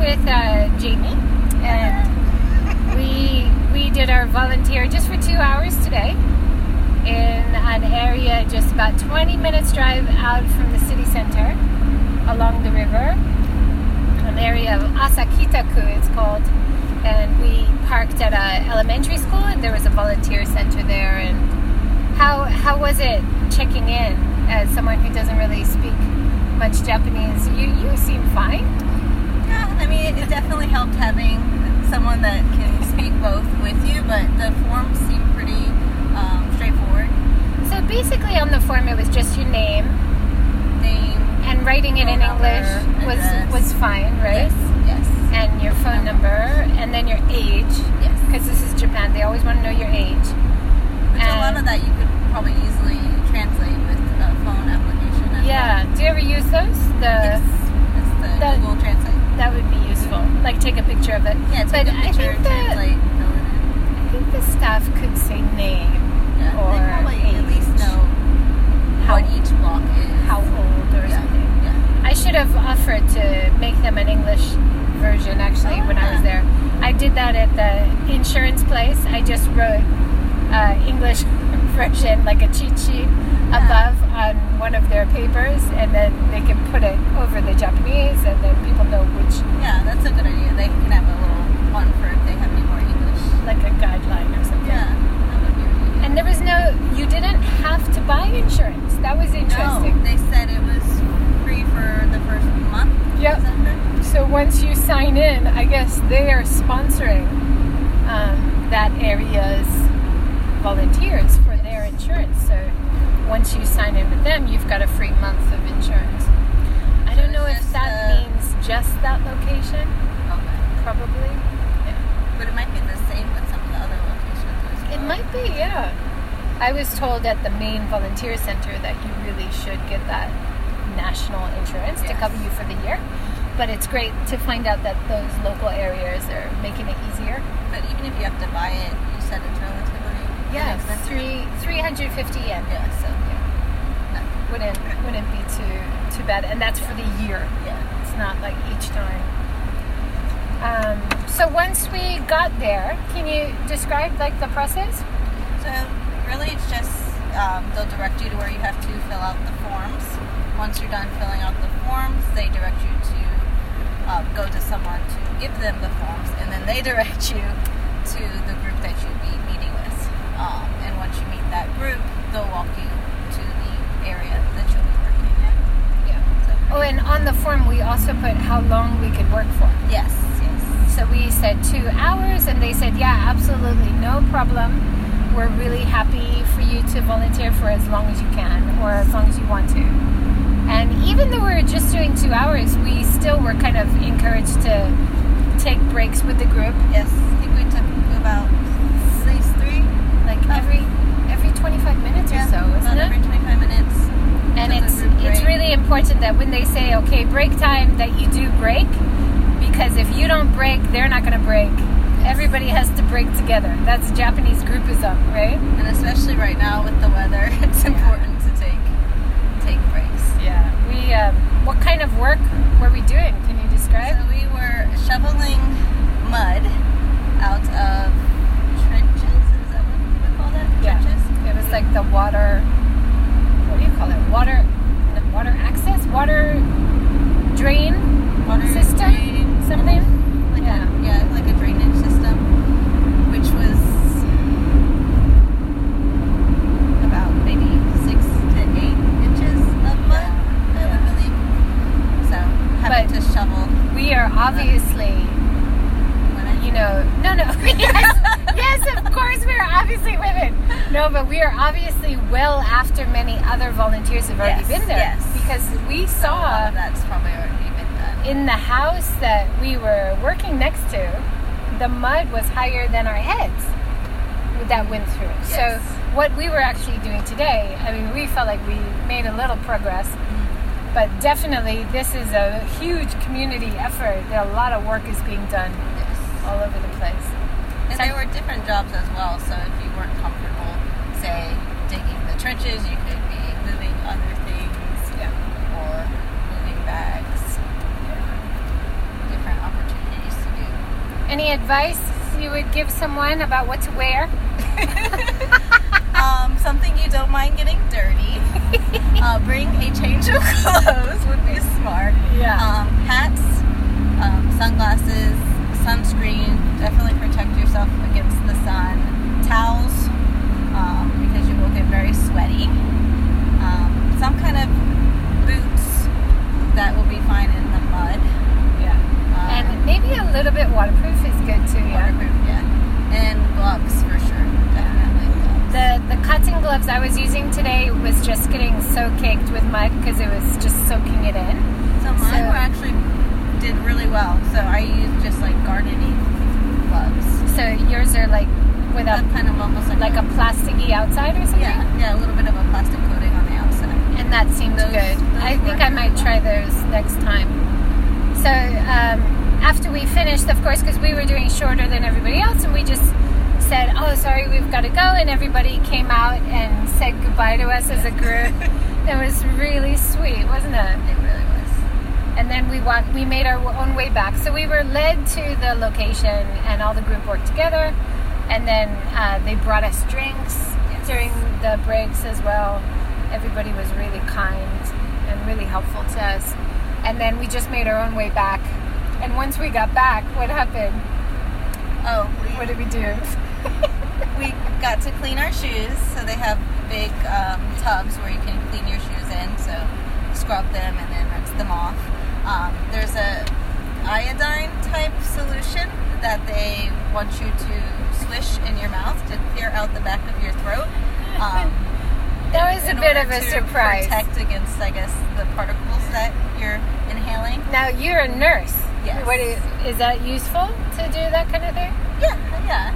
with Jamie, and we did our volunteer just for 2 hours today in an area just about 20 minutes drive out from the city center along the river, an area of Asakitaku it's called, and we parked at a elementary school, and there was a volunteer center there. And how was it checking in as someone who doesn't really speak much Japanese? You seem fine. Yeah, I mean, it definitely helped having someone that can speak both with you, but the forms seem pretty straightforward. So basically on the form it was just your name, and writing it in English was fine, right? Yes. And your phone number, and then your age. Yes. Because this is Japan, they always want to know your age. Which a lot of that you could probably easily translate with a phone application. Yeah. Well. Do you ever use those? Yes. It's the Google Translate. That would be useful. Like take a picture of it. Yeah, take a picture, translate, fill it in. I think the staff could say name. Yeah, or they probably age. at least know what each block is. How old or something. Yeah. I should have offered to make them an English version actually when I was there. I did that at the insurance place. I just wrote English version, like a cheat sheet above on one of their papers, and then they can put it over the Japanese, and then people know which. Yeah, that's a good idea. They can have a little one for if they have any more English. Like a guideline or something. Yeah, that would be really good. And there was you didn't have to buy insurance. That was interesting. No, they said it was free for the first month. Yep. Is that correct? So once you sign in, I guess they are sponsoring that area's volunteers for their insurance. So once you sign in with them, you've got a free month of insurance. I don't know if that means just that location. Okay. Probably. Yeah. But it might be the same with some of the other locations as well. It might be, yeah. I was told at the main volunteer center that you really should get that national insurance to cover you for the year. But it's great to find out that those local areas are making it easier. But even if you have to buy it, you said it's relatively it's 350 yen. Yeah, so Wouldn't be too bad, and that's for the year. Yeah, it's not like each time. So once we got there, can you describe like the process? So really, it's just they'll direct you to where you have to fill out the forms. Once you're done filling out the forms, they direct you to go to someone to give them the forms, and then they direct you to the group that you'll be meeting with. And once you meet that group, they'll walk you to the area that you'll be working in. Yeah. So and on the form we also put how long we could work for. Yes. So we said 2 hours, and they said, yeah, absolutely, no problem. We're really happy for you to volunteer for as long as you can, or as long as you want to. And even though we were just doing 2 hours, we still were kind of encouraged to take breaks with the group. Yes, I think we took about 3. Like every 25 minutes or so, isn't it? Every 25 minutes. And it's really important that when they say, okay, break time, that you do break, because if you don't break, they're not going to break. Everybody has to break together. That's Japanese groupism, right? And especially right now with the weather, it's important to take breaks. Yeah. What kind of work were we doing? Can you describe? So we were shoveling mud out of trenches. Is that what you would call that? Trenches? It was like the water. What do you call it? Water access? Water drain system? Something? Like a drainage system, which was about maybe 6 to 8 inches of mud, I would believe. So having to shovel. We are obviously yes, of course we are obviously women. No, but we are obviously well after many other volunteers have already been there. Yes. Because we saw that's probably already been done. In the house that we were working next to, the mud was higher than our heads that went through. Yes. So what we were actually doing today, I mean, we felt like we made a little progress. But definitely, this is a huge community effort. A lot of work is being done all over the place. And there were different jobs as well. So if you weren't comfortable, say, digging the trenches, you could be moving other things or moving bags. Different opportunities. Any advice you would give someone about what to wear? Something you don't mind getting dirty. Bring a change of clothes would be smart. Yeah. Hats, sunglasses, sunscreen. Definitely protect yourself against the sun. Towels, because you will get very sweaty. Some kind of boots that will be fine in the mud. Yeah. And maybe a little bit waterproof is good too. Yeah. Waterproof, yeah. And gloves for sure. Definitely gloves. The cotton gloves I was using today was just getting so caked with mud because it was just soaking it in. So mine were actually did really well. So I used just like gardening gloves. So yours are like with a kind of almost like a plasticky outside or something? Yeah, a little bit of a plastic coating on the outside. And that seemed good. I think I might try those next time. So after we finished, of course, because we were doing shorter than everybody else, and we just said, oh, sorry, we've got to go, and everybody came out and said goodbye to us as a group. It was really sweet, wasn't it? It really was. And then we made our own way back. So we were led to the location, and all the group worked together. And then they brought us drinks during the breaks as well. Everybody was really kind and really helpful to us. And then we just made our own way back. And once we got back, what happened? What did we do? We got to clean our shoes. So they have big tubs where you can clean your shoes in. So scrub them and then rinse them off. There's a iodine type solution that they want you to swish in your mouth to clear out the back of your throat. That was a bit of a surprise. Protect against, I guess, the particles that you're inhaling. Now, you're a nurse. Yes. Is that useful to do that kind of thing? Yeah.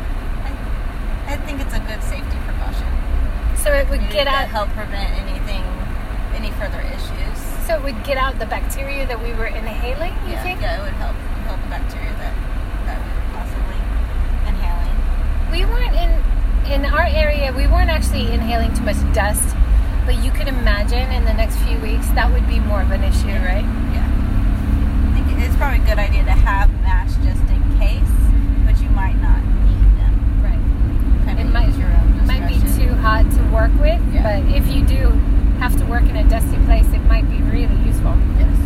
I think it's a good safety precaution. So it would get out... help prevent any further issues. So it would get out the bacteria that we were inhaling, you think? Yeah, it would help the bacteria that we were possibly inhaling. We weren't in our area, we weren't actually inhaling too much dust, but you could imagine in the next few weeks that would be more of an issue, right? Yeah. I think it's probably a good idea to have masks just in case, but you might not need them. Right. It might be too hot to work with, but if you do have to work in a dusty place, it might be really useful. Yes.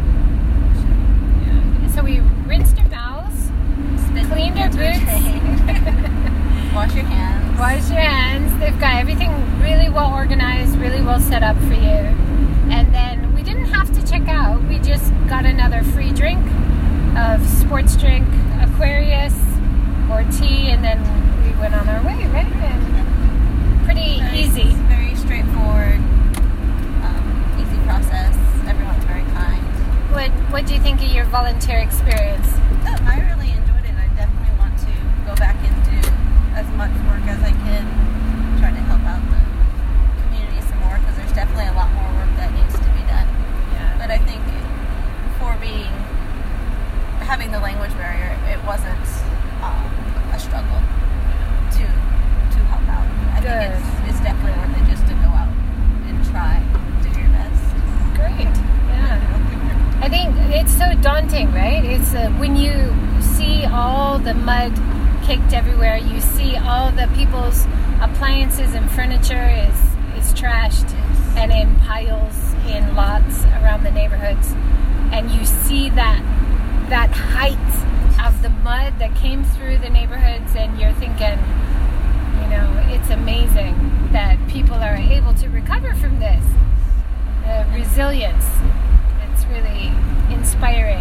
Yeah. So we rinsed our mouths, cleaned our boots. Wash your hands. Wash your hands. They've got everything really well organized, really well set up for you. And then we didn't have to check out. We just got another free drink of sports drink, Aquarius, or tea, and then we went on our way, right? And pretty easy. Very straightforward, easy process. Everyone's very kind. What do you think of your volunteer experience? I really enjoyed it. I definitely want to go back and do as much work as I can, try to help out the community some more, because there's definitely a lot more work that needs to be done. Yeah. But I think having the language barrier, it wasn't a struggle to help out. I think it's definitely worth it just to go out and try, do your best. Great. Yeah. I think it's so daunting, right? It's when you see all the mud caked everywhere, you see all the people's appliances and furniture is trashed and in piles in lots around the neighborhoods, and you see that height of the mud that came through the neighborhoods, and you're thinking, it's amazing that people are able to recover from this. Resilience. It's really inspiring.